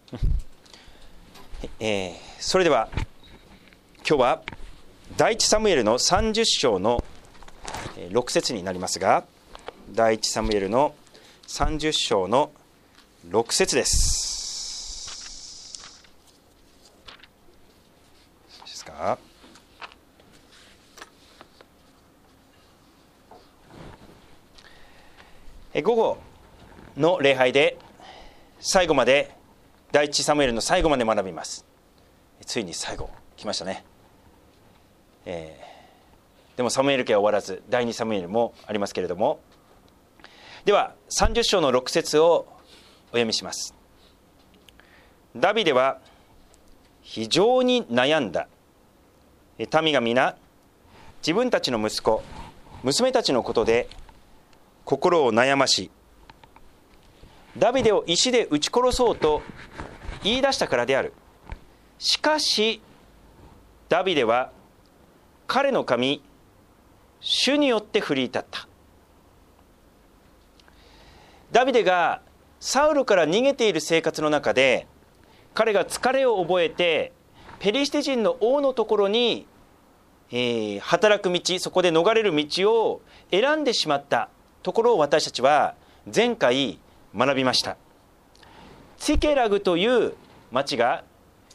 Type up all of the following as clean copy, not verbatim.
それでは今日は第一サムエルの30章の6節になりますが、第一サムエルの30章の6節です。ですか。午後の礼拝で最後まで第一サムエルの最後まで学びます。ついに最後来ましたね。でもサムエル記は終わらず第二サムエルもありますけれども、では30章の6節をお読みします。ダビデは非常に悩んだ。民が皆自分たちの息子娘たちのことで心を悩まし、ダビデを石で撃ち殺そうと言い出したからである。しかしダビデは彼の神主によって奮い立った。ダビデがサウルから逃げている生活の中で、彼が疲れを覚えてペリシテ人の王のところに、働く道、そこで逃れる道を選んでしまったところを私たちは前回学びました。ツィケラグという町が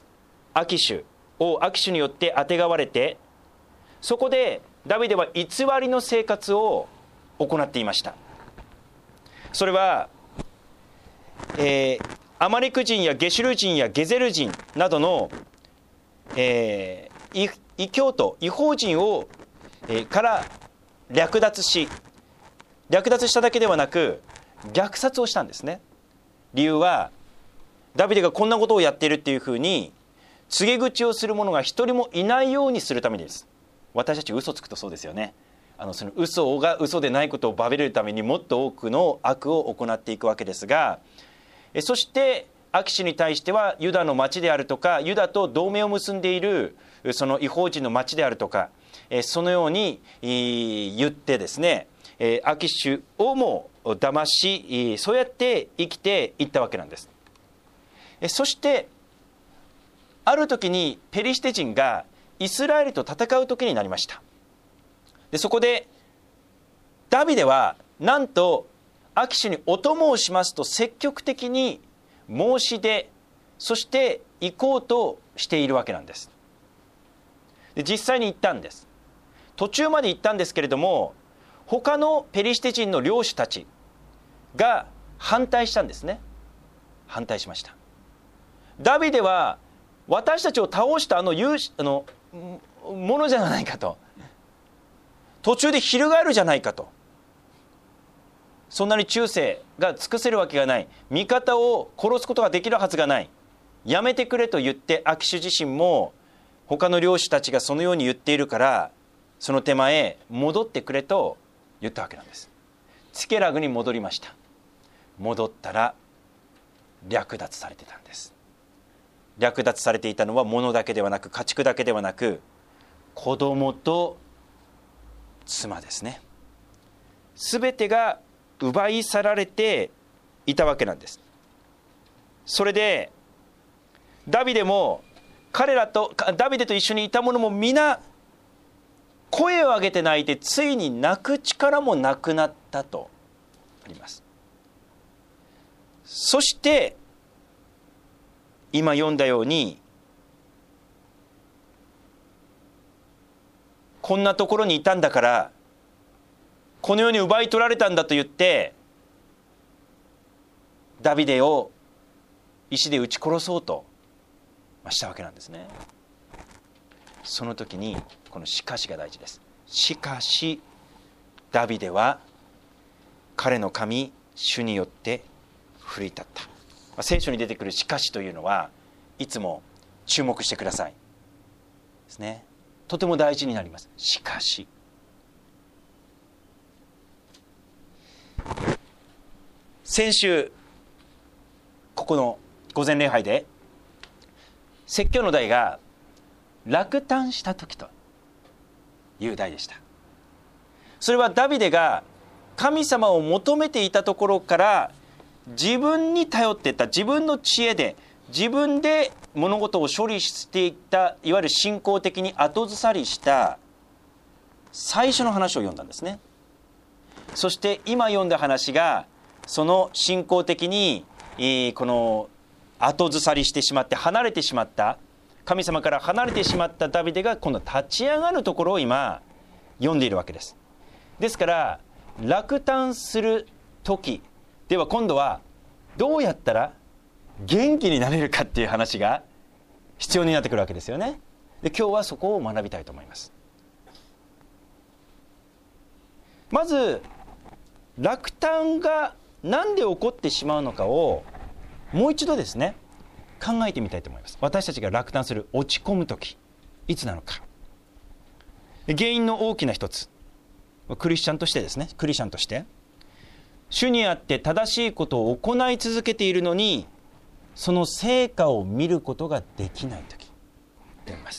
王アキシュによってあてがわれて、そこでダビデは偽りの生活を行っていました。それは、アマレク人やゲシュル人やゲゼル人などの、異教徒異邦人を、から略奪しただけではなく虐殺をしたんですね。理由はダビデがこんなことをやっているっていうふうに告げ口をする者が一人もいないようにするためです。私たち嘘つくとそうですよね。その嘘が嘘でないことをばれるためにもっと多くの悪を行っていくわけですが、そしてアキシュに対してはユダの町であるとか、ユダと同盟を結んでいるその異邦人の町であるとか、そのように言ってですね、アキシュをも騙し、そうやって生きていったわけなんです。そしてある時にペリシテ人がイスラエルと戦う時になりました。でそこでダビデはなんとアキシュにお供をしますと積極的に申し出、そして行こうとしているわけなんです。で実際に行ったんです。途中まで行ったんですけれども、他のペリシテ人の領主たちが反対したんですね。反対しました。ダビデは私たちを倒したものじゃないかと、途中で翻るじゃないかと、そんなに忠誠が尽くせるわけがない、味方を殺すことができるはずがない、やめてくれと言って、アキシュ自身も他の領主たちがそのように言っているから、その手前戻ってくれと言ったわけなんです。ツィケラグに戻りました。戻ったら略奪されてたんです。略奪されていたのは物だけではなく、家畜だけではなく、子供と妻ですね。すべてが奪い去られていたわけなんです。それでダビデもダビデと一緒にいた者も皆声を上げて泣いて、ついに泣く力もなくなったとあります。そして今読んだように、こんなところにいたんだからこの世に奪い取られたんだと言ってダビデを石で撃ち殺そうとしたわけなんですね。その時にこのしかしが大事です。しかしダビデは彼の神主によって奮い立った。聖書に出てくるしかしというのはいつも注目してくださいですね。とても大事になります。しかし先週ここの御前礼拝で説教の題が落胆した時という題でした。それはダビデが神様を求めていたところから自分に頼っていった、自分の知恵で自分で物事を処理していったいわゆる信仰的に後ずさりした最初の話を読んだんですね。そして今読んだ話がその信仰的にこの後ずさりしてしまって離れてしまった神様から離れてしまったダビデが今度立ち上がるところを今読んでいるわけです。ですから落胆する時では今度はどうやったら元気になれるかっていう話が必要になってくるわけですよね。で今日はそこを学びたいと思います。まず落胆がなんで起こってしまうのかをもう一度ですね考えてみたいと思います。私たちが落胆する落ち込む時いつなのか。原因の大きな一つクリスチャンとしてですねクリスチャンとして主にあって正しいことを行い続けているのにその成果を見ることができない時と言います。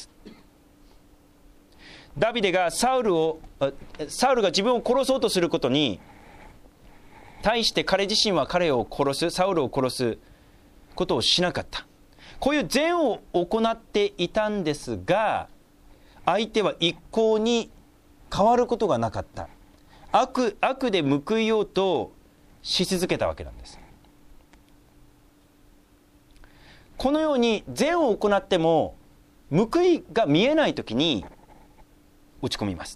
ダビデがサウルが自分を殺そうとすることに対して彼自身は彼を殺すサウルを殺すことをしなかった。こういう善を行っていたんですが相手は一向に変わることがなかった。悪で報いようとし続けたわけなんです。このように善を行っても報いが見えないときに落ち込みます。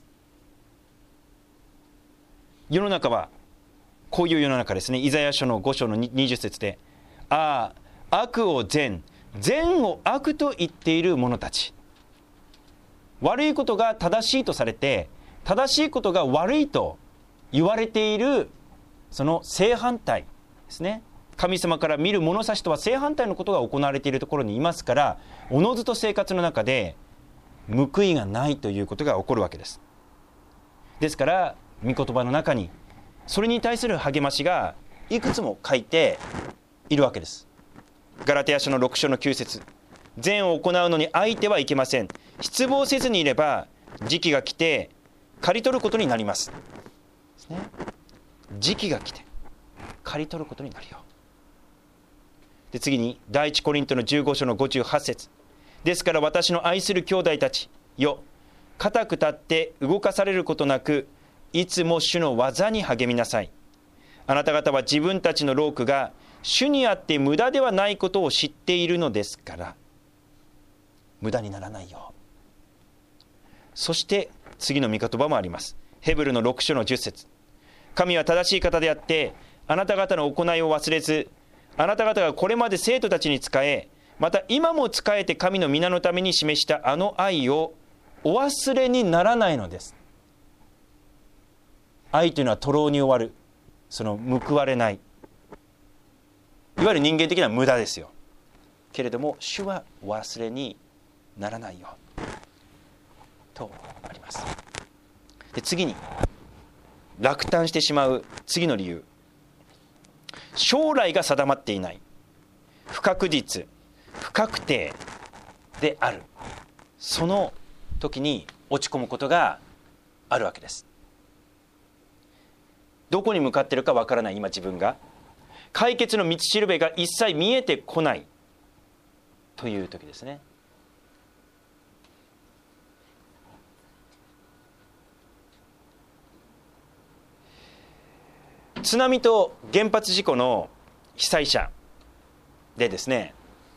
世の中はこういう世の中ですね。イザヤ書の5章の20節で悪を善を悪と言っている者たち、悪いことが正しいとされて正しいことが悪いと言われているその正反対ですね。神様から見る物差しとは正反対のことが行われているところにいますから、おのずと生活の中で報いがないということが起こるわけです。ですから御言葉の中にそれに対する励ましがいくつも書いているわけです。ガラテヤ書の6章の9節、善を行うのに相手はいけません。失望せずにいれば時期が来て刈り取ることになります。ですね。時期が来て刈り取ることになるよ。で次に第一コリントの15章の58節、ですから私の愛する兄弟たちよ、固く立って動かされることなくいつも主の技に励みなさい。あなた方は自分たちの労苦が主にあって無駄ではないことを知っているのですから、無駄にならないよ。そして次の御言葉もあります。ヘブルの6章の10節、神は正しい方であってあなた方の行いを忘れず、あなた方がこれまで生徒たちに仕え、また今も仕えて神の皆のために示したあの愛をお忘れにならないのです。愛というのは徒労に終わる、その報われない、いわゆる人間的な無駄ですよ。けれども主はお忘れにならないよとあります。で次に落胆してしまう次の理由、将来が定まっていない、不確実、不確定である、その時に落ち込むことがあるわけです。どこに向かっているかわからない今自分が、解決の道しるべが一切見えてこないという時ですね。津波と原発事故の被災者でですね、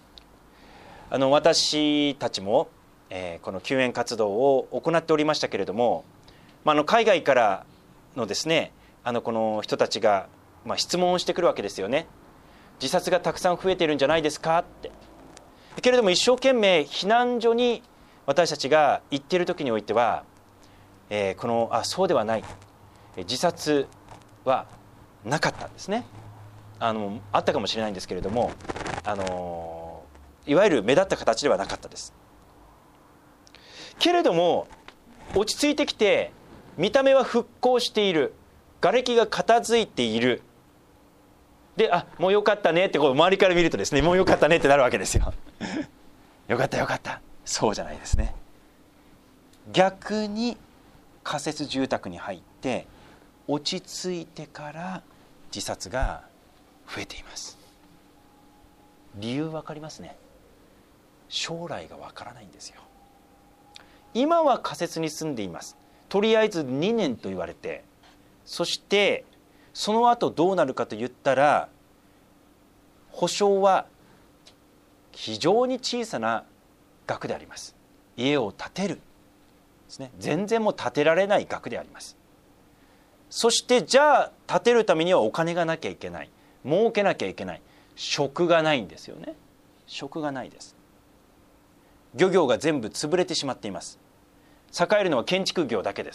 私たちも、この救援活動を行っておりましたけれども、海外からのですねこの人たちが、質問をしてくるわけですよね。自殺がたくさん増えているんじゃないですかって。けれども一生懸命避難所に私たちが行っている時においては、そうではない、自殺はなかったんですね。あったかもしれないんですけれども、いわゆる目立った形ではなかったです。けれども落ち着いてきて見た目は復興している、瓦礫が片付いている、でもうよかったねってこう周りから見るとですね、もうよかったねってなるわけですよよかったよかった、そうじゃないですね。逆に仮設住宅に入って落ち着いてから自殺が増えています。 理由わかりますね。将来がわからないんですよ。今は仮設に住んでいます。とりあえず2年と言われて、そしてその後どうなるかと言ったら、保証は非常に小さな額であります。家を建てるですね、全然もう建てられない額であります。そしてじゃあ建てるためにはお金がなきゃいけない、儲けなきゃいけない、職がないんですよね。職がないです。漁業が全部潰れてしまっています。栄えるのは建築業だけです。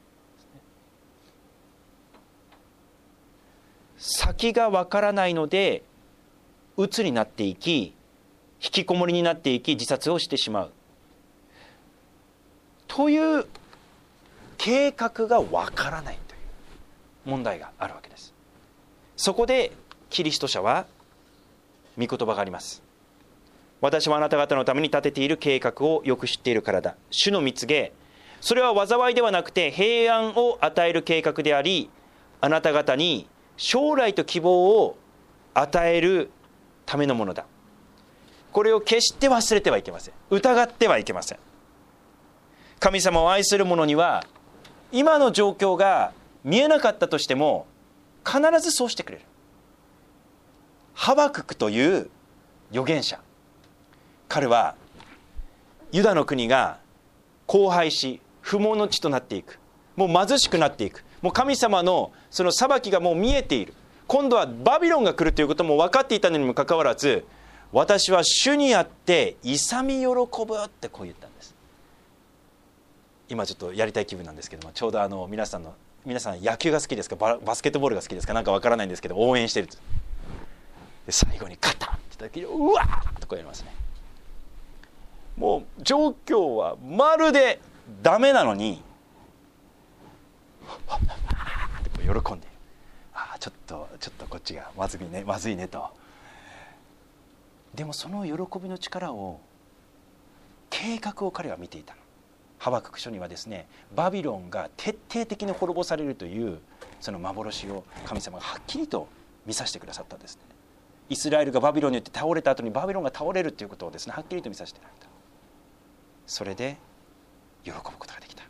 先がわからないので鬱になっていき、引きこもりになっていき、自殺をしてしまうという計画がわからないという問題があるわけです。そこでキリスト者は御言葉があります。私はあなた方のために立てている計画をよく知っているからだ。主の蜜げ、それは災いではなくて平安を与える計画であり、あなた方に将来と希望を与えるためのものだ。これを決して忘れてはいけません。疑ってはいけません。神様を愛する者には今の状況が見えなかったとしても必ずそうしてくれる。ハバククという預言者、彼はユダの国が荒廃し不毛の地となっていく、もう貧しくなっていく、もう神様のその裁きがもう見えている、今度はバビロンが来るということも分かっていたのにもかかわらず、私は主にあって勇み喜ぶってこう言ったんです。今ちょっとやりたい気分なんですけども、ちょうど皆さん野球が好きですか、バスケットボールが好きですか、なんか分からないんですけど応援してると、で最後にカタンって言った時にうわーっとこうやりますね。もう状況はまるでダメなのにってこう喜んでいる。ちょっとこっちがまずいねと。でもその喜びの力を、計画を彼は見ていたの。ハバクク書にはですね、バビロンが徹底的に滅ぼされるというその幻を神様がはっきりと見させてくださったんですね。イスラエルがバビロンによって倒れた後にバビロンが倒れるということをですね、はっきりと見させていただいた。それで喜ぶことができた。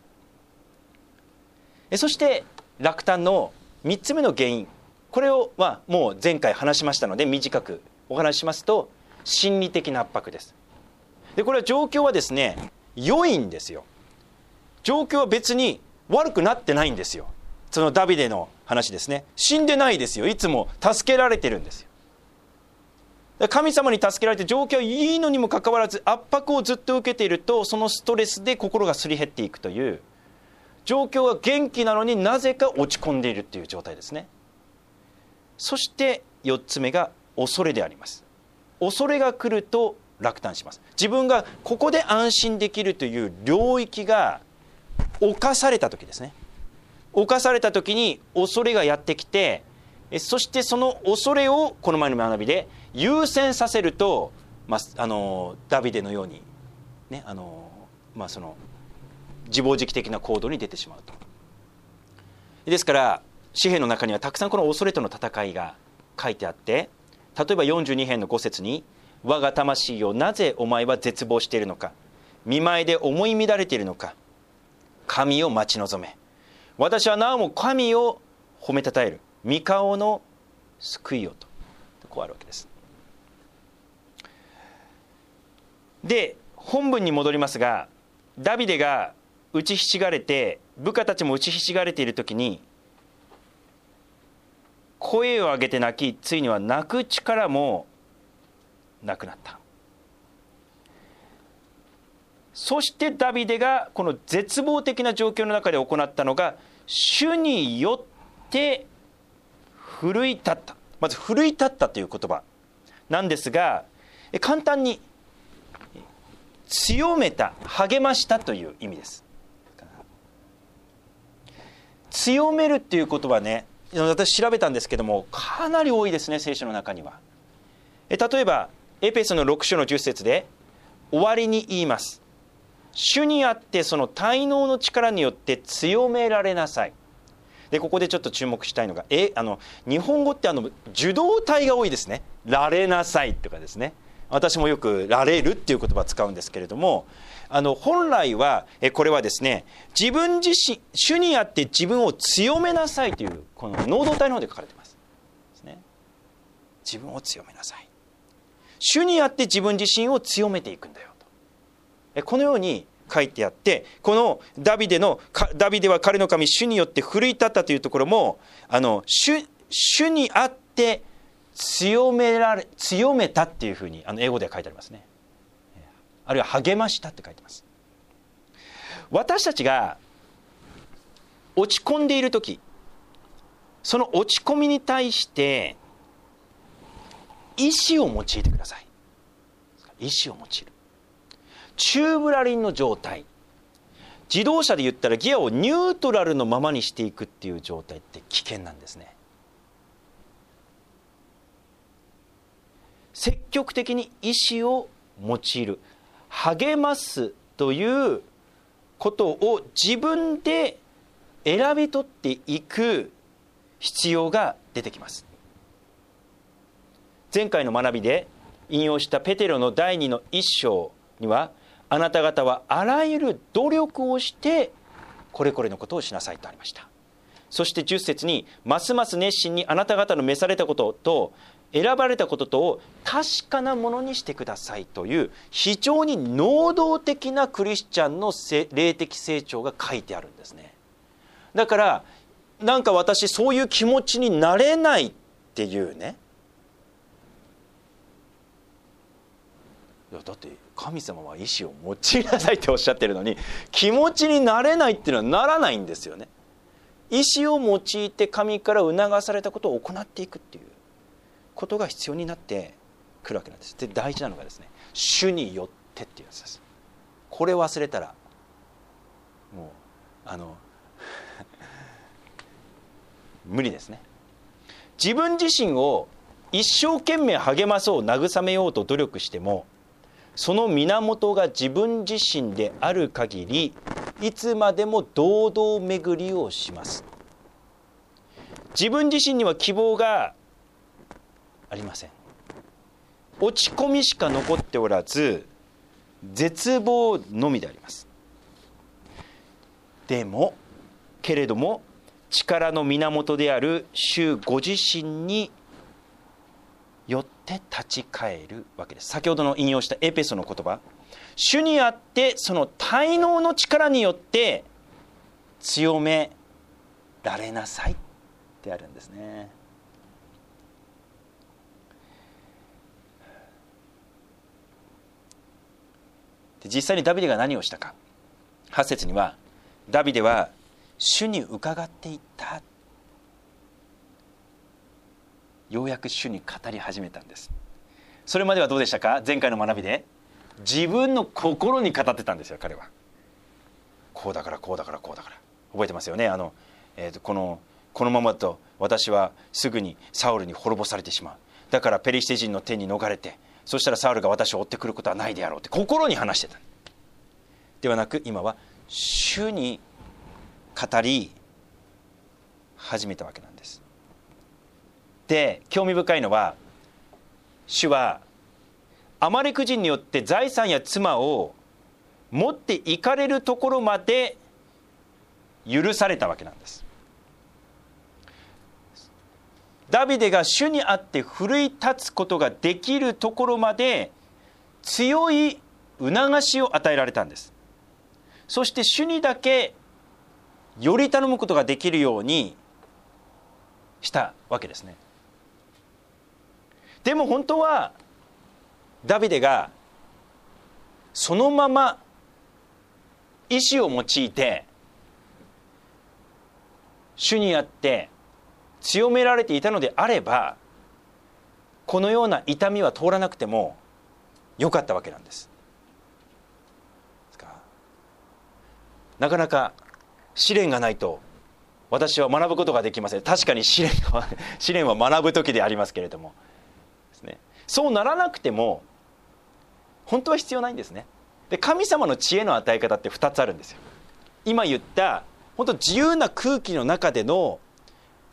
そして落胆の3つ目の原因、これをもう前回話しましたので短くお話ししますと、心理的な圧迫です。でこれは状況はですね良いんですよ。状況は別に悪くなってないんですよ。そのダビデの話ですね、死んでないですよ。いつも助けられてるんですよ。神様に助けられて状況はいいのにもかかわらず圧迫をずっと受けていると、そのストレスで心がすり減っていくという、状況は元気なのになぜか落ち込んでいるという状態ですね。そして4つ目が恐れであります。恐れが来ると落胆します。自分がここで安心できるという領域が侵された時ですね。侵された時に恐れがやってきて、そしてその恐れをこの前の学びで優先させると、ダビデのようにね、その自暴自棄的な行動に出てしまうと。ですから詩篇の中にはたくさんこの恐れとの戦いが書いてあって、例えば42編の5節に、我が魂よなぜお前は絶望しているのか、見舞いで思い乱れているのか、神を待ち望め、私はなおも神を褒めたたえる、御顔の救いをと、こうあるわけです。で本文に戻りますが、ダビデが打ちひしがれて、部下たちも打ちひしがれている時に声を上げて泣き、ついには泣く力もなくなった。そしてダビデがこの絶望的な状況の中で行ったのが、主によって奮い立った。まず奮い立ったという言葉なんですが、簡単に強めた、励ましたという意味です。強めるっていう言葉ね、私調べたんですけどもかなり多いですね、聖書の中には。例えばエペソの6章の10節で終わりに言います。主にあってその滞納の力によって強められなさい。 でここでちょっと注目したいのが日本語って受動体が多いですね。られなさいとかですね、私もよくられるっていう言葉を使うんですけれども、本来はこれはですね、自分自身主にあって自分を強めなさいというこの能動体の方で書かれていますですね。自分を強めなさい、主にあって自分自身を強めていくんだよと、このように書いてあって、このダビデは彼の神主によって奮い立ったというところも主にあって強めたっていうふうに英語では書いてありますね。あるいは励ましたって書いてます。私たちが落ち込んでいるとき、その落ち込みに対して意志を用いてください。意志を用いる。チューブラリンの状態、自動車で言ったらギアをニュートラルのままにしていくっていう状態って危険なんですね。積極的に意志を用いる、励ますということを自分で選び取っていく必要が出てきます。前回の学びで引用したペテロの第2の1章には、あなた方はあらゆる努力をしてこれこれのことをしなさいとありました。そして10節に、ますます熱心にあなた方の召されたことと選ばれたこととを確かなものにしてくださいという非常に能動的なクリスチャンの霊的成長が書いてあるんですね。だからなんか私そういう気持ちになれないっていうね、だって神様は意志を用いなさいっておっしゃってるのに、気持ちになれないっていうのはならないんですよね。意志を用いて神から促されたことを行っていくっていうことが必要になってくるわけなんです。で大事なのがですね、主によってっていうやつです。これを忘れたらもう無理ですね。自分自身を一生懸命励まそう慰めようと努力しても、その源が自分自身である限りいつまでも堂々巡りをします。自分自身には希望がありません。落ち込みしか残っておらず絶望のみであります。けれども力の源である主ご自身によって立ち返るわけです。先ほどの引用したエペソの言葉、主にあってその滞納の力によって強められなさいってあるんですね。で実際にダビデが何をしたか、8節にはダビデは主に伺っていった、ようやく主に語り始めたんです。それまではどうでしたか。前回の学びで自分の心に語ってたんですよ。彼はこうだからこうだからこうだから、覚えてますよね。このままだと私はすぐにサウルに滅ぼされてしまう、だからペリシテ人の手に逃れて、そしたらサウルが私を追ってくることはないであろうって心に話してた。ではなく今は主に語り始めたわけなんです。で興味深いのは、主はアマレク人によって財産や妻を持っていかれるところまで許されたわけなんです。ダビデが主にあって奮い立つことができるところまで強い促しを与えられたんです。そして主にだけより頼むことができるようにしたわけですね。でも本当はダビデがそのまま意志を用いて主にあって強められていたのであれば、このような痛みは通らなくてもよかったわけなんです。なかなか試練がないと私は学ぶことができません。確かに試練は学ぶ時でありますけれどもですね、そうならなくても本当は必要ないんですね。で神様の知恵の与え方って2つあるんですよ。今言った本当自由な空気の中での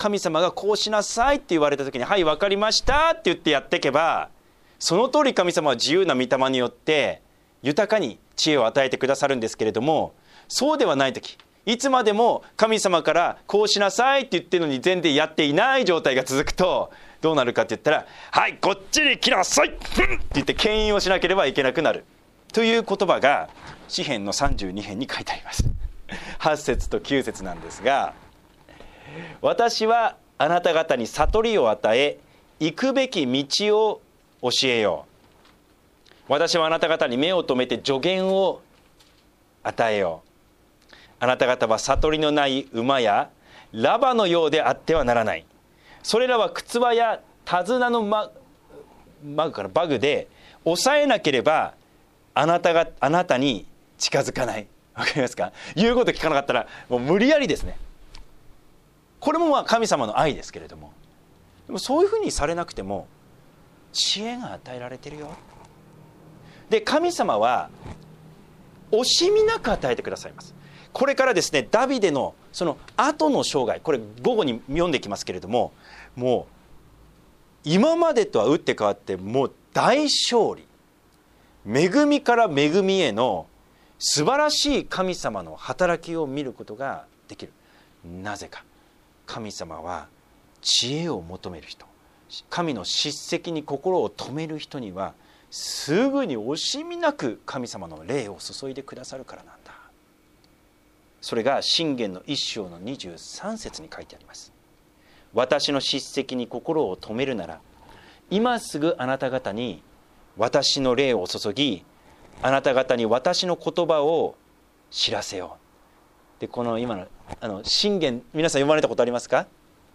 神様がこうしなさいって言われた時に、はい分かりましたって言ってやっていけば、その通り神様は自由な御霊によって豊かに知恵を与えてくださるんですけれども、そうではない時、いつまでも神様からこうしなさいって言ってるのに全然やっていない状態が続くとどうなるかって言ったら、はいこっちに来なさいって言って牽引をしなければいけなくなるという言葉が詩編の32編に書いてあります。8節と9節なんですが、私はあなた方に悟りを与え、行くべき道を教えよう。私はあなた方に目を留めて助言を与えよう。あなた方は悟りのない馬やラバのようであってはならない。それらは靴輪や手綱のバグで抑えなければあなたに近づかない。わかりますか？言うこと聞かなかったらもう無理やりですね。これもまあ神様の愛ですけれども、でもそういうふうにされなくても知恵が与えられてるよ。で、神様は惜しみなく与えてくださいます。これからですね、ダビデのその後の生涯、これ午後に読んでいきますけれども、もう今までとは打って変わってもう大勝利、恵みから恵みへの素晴らしい神様の働きを見ることができる。なぜか、神様は知恵を求める人、神の叱責に心を留める人にはすぐに惜しみなく神様の霊を注いでくださるからなんだ。それが箴言の1章の23節に書いてあります。私の叱責に心を留めるなら、今すぐあなた方に私の霊を注ぎ、あなた方に私の言葉を知らせよう。で、この今の箴言、皆さん読まれたことありますか？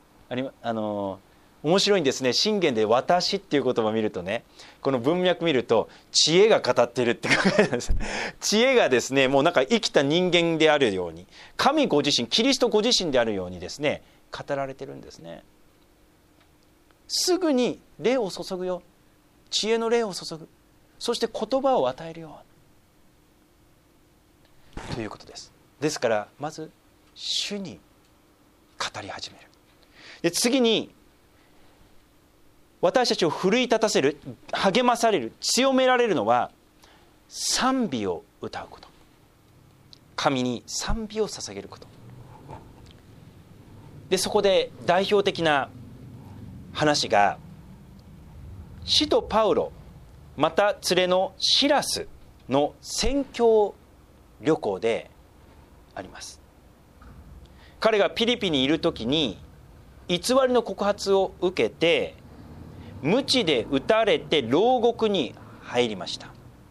面白いんですね。箴言で私っていう言葉を見るとね、この文脈見ると知恵が語っているって書いてあるんです。知恵がですね、もうなんか生きた人間であるように、神ご自身、キリストご自身であるようにですね、語られてるんですね。すぐに霊を注ぐよ、知恵の霊を注ぐ、そして言葉を与えるよということです。ですからまず主に語り始める。で、次に私たちを奮い立たせる、励まされる、強められるのは賛美を歌うこと、神に賛美を捧げることで、そこで代表的な話が使徒パウロまた連れのシラスの宣教旅行であります。彼がピリピにいる時に偽りの告発を受けて鞭で打たれて牢獄に入りました。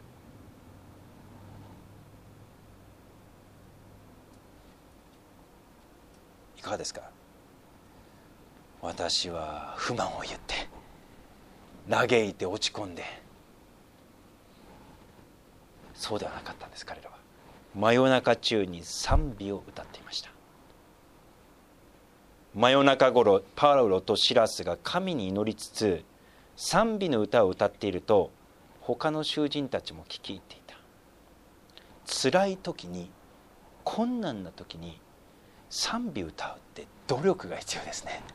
いかがですか？私は不満を言って嘆いて落ち込んで、そうではなかったんです。彼らは真夜中中に賛美を歌っていました。真夜中頃、パウロとシラスが神に祈りつつ賛美の歌を歌っていると、他の囚人たちも聞き入っていた。辛い時に、困難な時に賛美歌うって努力が必要ですね。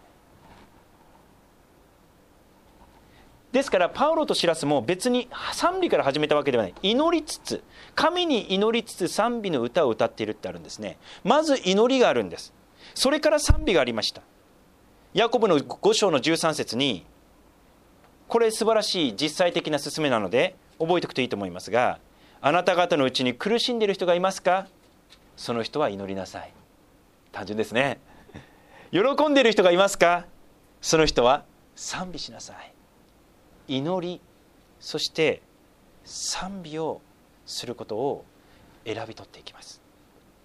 ですからパウロとシラスも別に賛美から始めたわけではない。祈りつつ、神に祈りつつ賛美の歌を歌っているってあるんですね。まず祈りがあるんです。それから賛美がありました。ヤコブの5章の13節に、これ素晴らしい実際的な勧めなので覚えておくといいと思いますが、あなた方のうちに苦しんでいる人がいますか？その人は祈りなさい。単純ですね。喜んでいる人がいますか？その人は賛美しなさい。祈り、そして賛美をすることを選び取っていきます。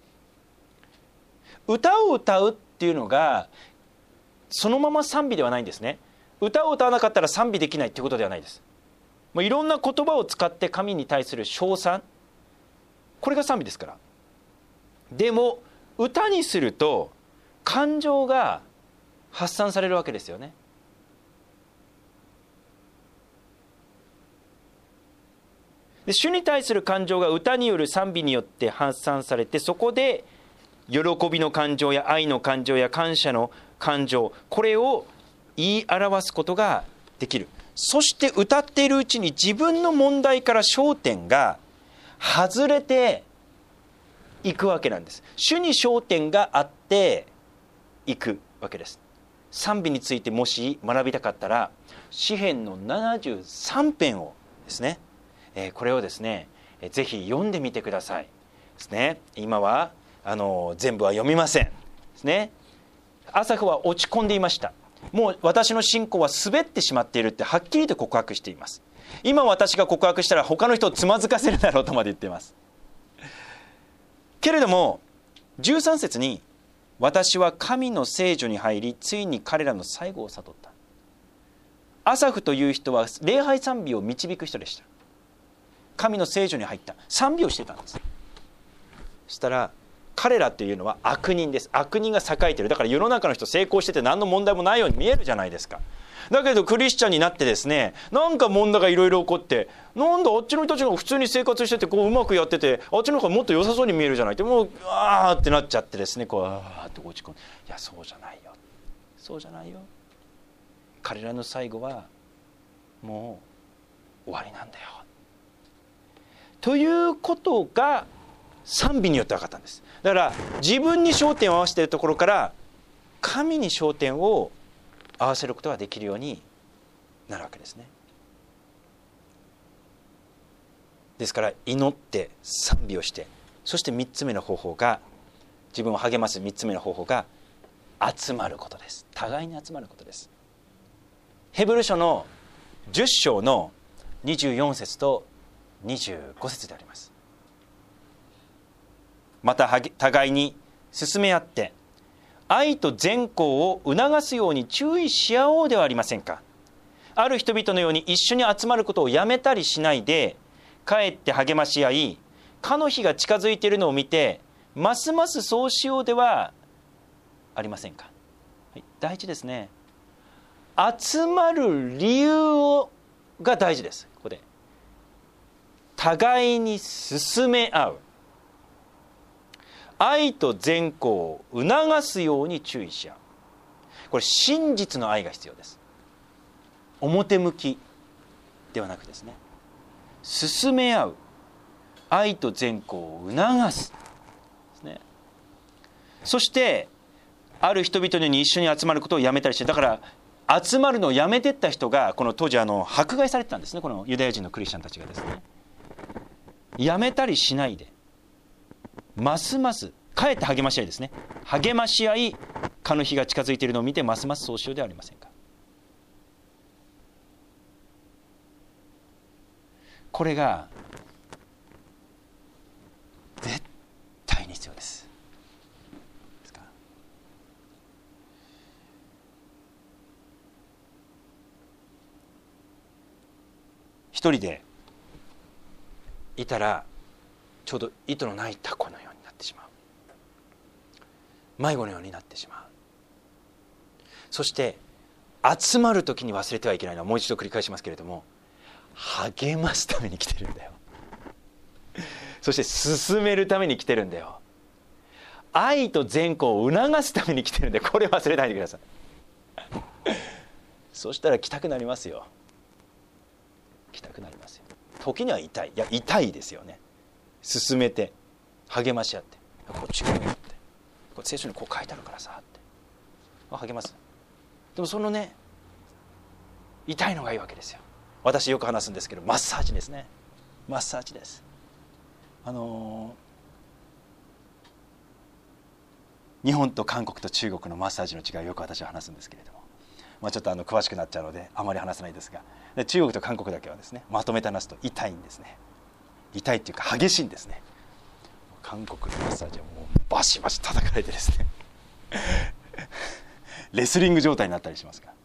歌を歌うっていうのがそのまま賛美ではないんですね。歌を歌わなかったら賛美できないっていうことではないです。もういろんな言葉を使って神に対する称賛、これが賛美ですから。でも歌にすると感情が発散されるわけですよね。で、主に対する感情が歌による賛美によって発散されて、そこで喜びの感情や愛の感情や感謝の感情、これを言い表すことができる。そして歌っているうちに自分の問題から焦点が外れていくわけなんです。主に焦点があっていくわけです。賛美についてもし学びたかったら詩編の73編をですね、これをですねぜひ読んでみてくださいですね。今は全部は読みませんですね。アサフは落ち込んでいました。もう私の信仰は滑ってしまっているってはっきりと告白しています。今私が告白したら他の人をつまずかせるだろうとまで言っています。けれども13節に私は神の聖所に入りついに彼らの最後を悟った。アサフという人は礼拝賛美を導く人でした。神の聖所に入った賛美をしてたんです。そしたら彼らというのは悪人です。悪人が栄えている。だから世の中の人成功してて何の問題もないように見えるじゃないですか。だけどクリスチャンになってですね、なんか問題がいろいろ起こって、なんだあっちの人たちが普通に生活しててこううまくやってて、あっちの方がもっと良さそうに見えるじゃないって、もうあーってなっちゃってですね、こうあーって落ち込む。いやそうじゃないよ、そうじゃないよ。彼らの最後はもう終わりなんだよということが賛美によって分かったんです。だから自分に焦点を合わせているところから神に焦点を合わせることができるようになるわけですね。ですから祈って賛美をして、そして3つ目の方法が、自分を励ます3つ目の方法が集まることです。互いに集まることです。ヘブル書の10章の24節と25節であります。また互いに勧め合って愛と善行を促すように注意し合おうではありませんか。ある人々のように一緒に集まることをやめたりしないで、かえって励まし合い、かの日が近づいているのを見てますますそうしようではありませんか。はい、第一ですね、集まる理由が大事です。ここで互いに勧め合う、愛と善行を促すように注意し合う。これ真実の愛が必要です。表向きではなくですね、勧め合う、愛と善行を促すですね。そしてある人々のように一緒に集まることをやめたりして、だから集まるのをやめていった人がこの当時迫害されてたんですね。このユダヤ人のクリスチャンたちがですね、やめたりしないでますますかえって励まし合いですね。励まし合い、かの日が近づいているのを見てますますそうしようではありませんか。これが絶対に必要です。一人でいたらちょうど糸のないタコのようになってしまう、迷子のようになってしまう。そして集まる時に忘れてはいけないのは、もう一度繰り返しますけれども、励ますために来てるんだよ。そして進めるために来てるんだよ。愛と善行を促すために来てるんで、これ忘れないでください。そしたら来たくなりますよ。来たくなりますよ。時には痛い、いや痛いですよね。進めて励まし合って、こっち来いよって、これ聖書にこう書いてあるからさって励ます。でもそのね、痛いのがいいわけですよ。私よく話すんですけど、マッサージですね。マッサージです。日本と韓国と中国のマッサージの違いをよく私は話すんですけれども、ちょっと詳しくなっちゃうのであまり話せないですが、中国と韓国だけはですね、まとめて話すと痛いんですね。痛いっていうか激しいんですね。韓国のマッサージはもうバシバシ叩かれてですねレスリング状態になったりしますから。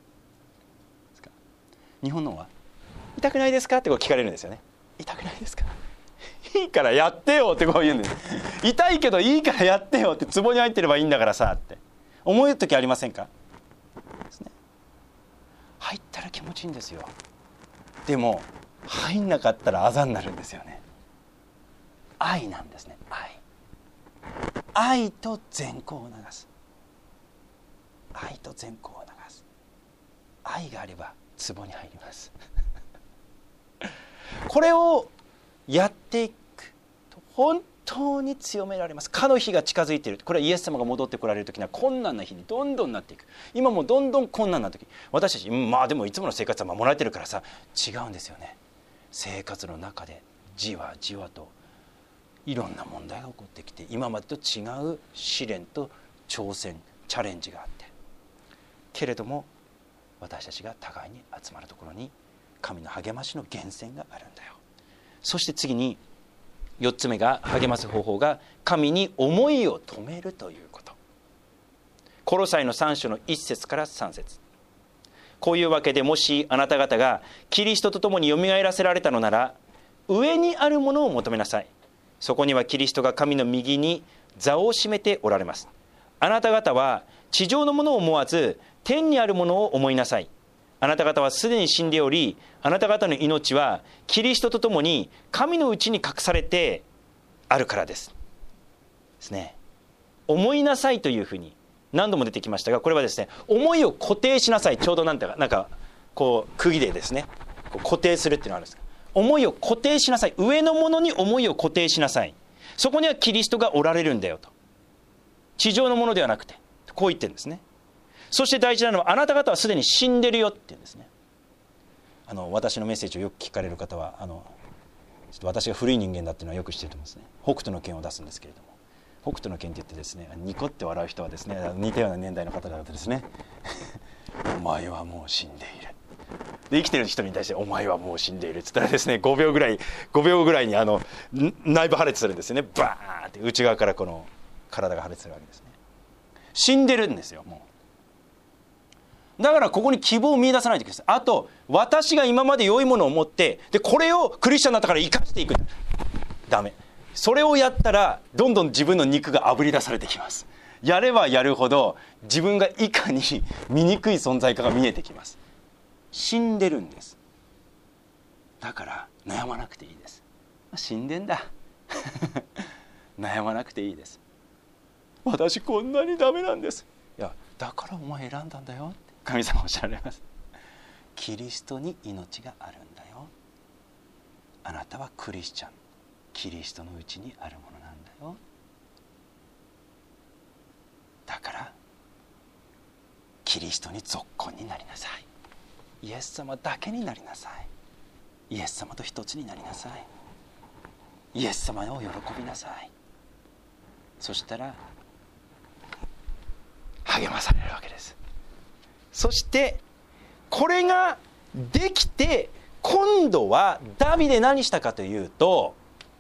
日本のは痛くないですかってこう聞かれるんですよね。痛くないですか、いいからやってよってこう言うんです。痛いけどいいからやってよって、壺に入ってればいいんだからさって思う時ありませんかですね。入ったら気持ちいいんですよ。でも入んなかったらあざになるんですよね。愛なんですね。愛と善行を流す。 愛と善行を促す。愛があれば壺に入りますこれをやっていくと本当に強められます。かの日が近づいている。これはイエス様が戻ってこられる時には困難な日にどんどんなっていく。今もどんどん困難な時、私たちまあでもいつもの生活は守られてるからさ、違うんですよね。生活の中でじわじわといろんな問題が起こってきて、今までと違う試練と挑戦チャレンジがあって、けれども私たちが互いに集まるところに神の励ましの源泉があるんだよ。そして次に4つ目が、励ます方法が神に思いを止めるということ。コロサイの3章の1節から3節。こういうわけで、もしあなた方がキリストと共によみがえらせられたのなら、上にあるものを求めなさい。そこにはキリストが神の右に座を占めておられます。あなた方は地上のものを思わず天にあるものを思いなさい。あなた方はすでに死んでおり、あなた方の命はキリストと共に神のうちに隠されてあるからですね。思いなさいというふうに何度も出てきましたが、これはですね、思いを固定しなさい。ちょうどなんかこう釘でですね、こう固定するっていうのがあるんです。思いを固定しなさい。上のものに思いを固定しなさい。そこにはキリストがおられるんだよと。地上のものではなくて、こう言ってるんですね。そして大事なのは、あなた方はすでに死んでるよって言うんですね。私のメッセージをよく聞かれる方はちょっと私が古い人間だっていうのはよく知ってると思うんですね。北斗の拳を出すんですけれども、北斗の拳って言ってですね、ニコって笑う人はですね、似たような年代の方々ですねお前はもう死んでいる。で生きてる人に対してお前はもう死んでいるって言ったらですね、5秒ぐらいに内部破裂するんですよね。バーンって内側からこの体が破裂するわけですね。死んでるんですよ。もうだからここに希望を見出さないといけないです。あと私が今まで良いものを持って、でこれをクリスチャンになったから生かしていく。ダメ。それをやったらどんどん自分の肉があぶり出されてきます。やればやるほど自分がいかに醜い存在かが見えてきます。死んでるんです。だから悩まなくていいです。死んでんだ悩まなくていいです。私こんなにダメなんです。いやだからお前選んだんだよって神様おっしゃられます。キリストに命があるんだよ。あなたはクリスチャン、キリストのうちにあるものなんだよ。だからキリストに属魂になりなさい。イエス様だけになりなさい。イエス様と一つになりなさい。イエス様を喜びなさい。そしたら励まされるわけです。そしてこれができて、今度はダビデ何したかというと、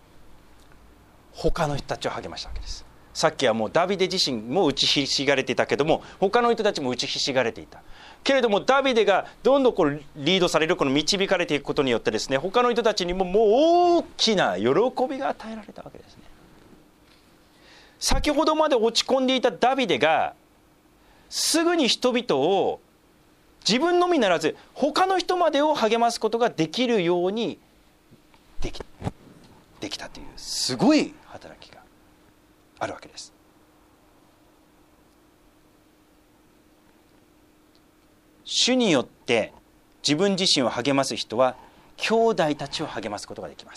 他の人たちを励ましたわけです。さっきはもうダビデ自身も打ちひしがれていたけども、他の人たちも打ちひしがれていたけれども、ダビデがどんどんこうリードされる、この導かれていくことによってですね、他の人たちにももう大きな喜びが与えられたわけですね。先ほどまで落ち込んでいたダビデがすぐに人々を自分のみならず他の人までを励ますことができるようにできたというすごい働きがあるわけです。主によって自分自身を励ます人は兄弟たちを励ますことができます。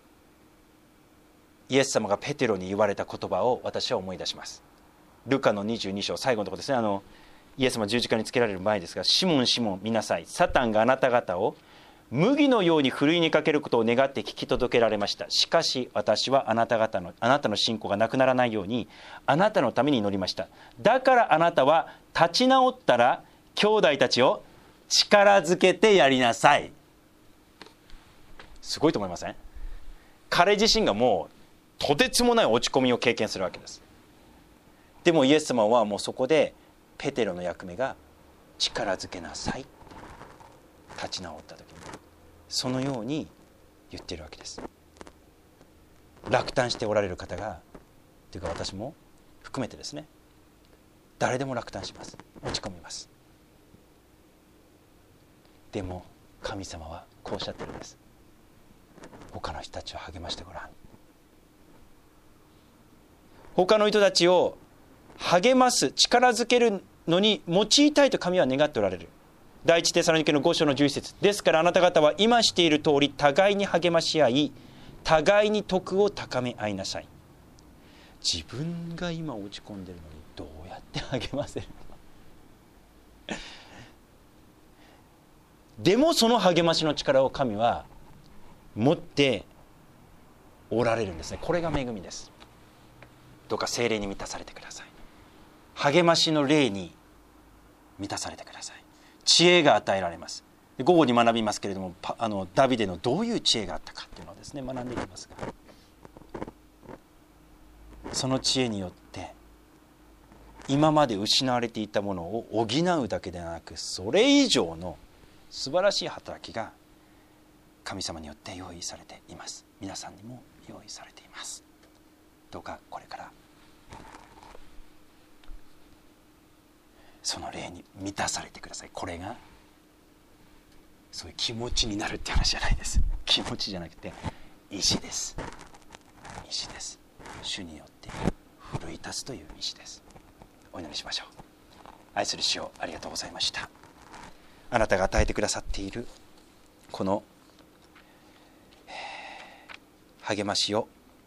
イエス様がペテロに言われた言葉を私は思い出します。ルカの22章最後のところですね。イエス様十字架につけられる前ですが、シモンシモン見なさい、サタンがあなた方を麦のようにふるいにかけることを願って聞き届けられました。しかし私はあなたの信仰がなくならないようにあなたのために祈りました。だからあなたは立ち直ったら兄弟たちを力づけてやりなさい。すごいと思いません？彼自身がもうとてつもない落ち込みを経験するわけです。でもイエス様はもうそこでペテロの役目が力づけなさい、立ち直った時にそのように言っているわけです。落胆しておられる方がというか私も含めてですね、誰でも落胆します。落ち込みます。でも神様はこうおっしゃってるんです。他の人たちを励ましてごらん。他の人たちを励ます、力づけるのに用いたいと神は願っておられる。第一テサロニケの5章の11節ですからあなた方は今している通り互いに励まし合い互いに徳を高め合いなさい。自分が今落ち込んでるのにどうやって励ませるのでもその励ましの力を神は持っておられるんですね。これが恵みです。どうか聖霊に満たされてください。励ましの霊に満たされてください。知恵が与えられます。午後に学びますけれども、ダビデのどういう知恵があったかっていうのをですね学んでいきますが、その知恵によって今まで失われていたものを補うだけではなく、それ以上の素晴らしい働きが神様によって用意されています。皆さんにも用意されています。どうかこれからその霊に満たされてください。これがそういう気持ちになるって話じゃないです。気持ちじゃなくて意志です。意志です。主によって奮い立つという意志です。お祈りしましょう。愛する主よ、ありがとうございました。あなたが与えてくださっているこの励ましを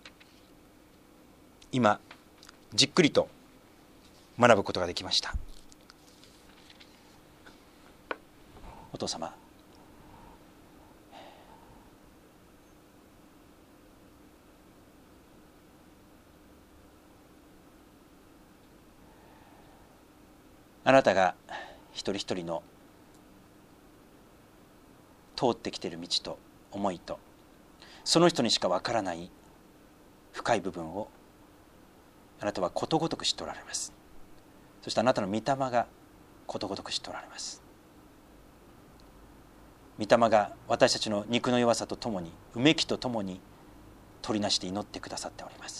今じっくりと学ぶことができました。お父様、あなたが一人一人の通ってきている道と思いと、その人にしかわからない深い部分をあなたはことごとく知っておられます。そしてあなたの御霊がことごとく知っておられます。御霊が私たちの肉の弱さとともに、うめきとともに取りなして祈ってくださっております。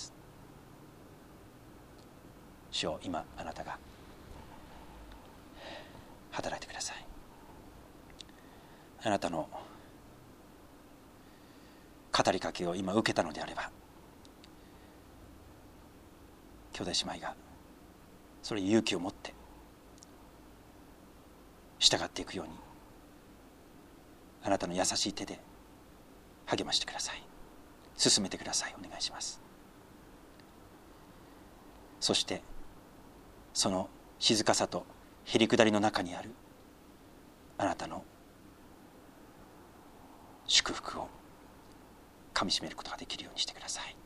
主よ、今あなたが働いてください。あなたの語りかけを今受けたのであれば、兄弟姉妹がそれに勇気を持って従っていくように、あなたの優しい手で励ましてください。進めてください。お願いします。そしてその静かさとへりくだりの中にあるあなたの祝福をかみしめることができるようにしてください。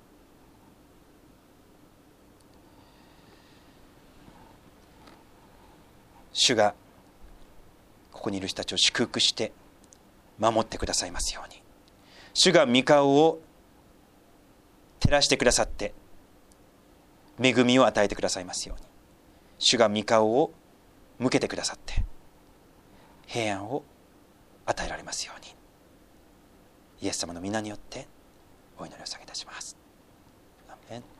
主がここにいる人たちを祝福して守ってくださいますように。主が御顔を照らしてくださって恵みを与えてくださいますように。主が御顔を向けてくださって平安を与えられますように。イエス様の皆によってお祈りを下げいたします。アーメン。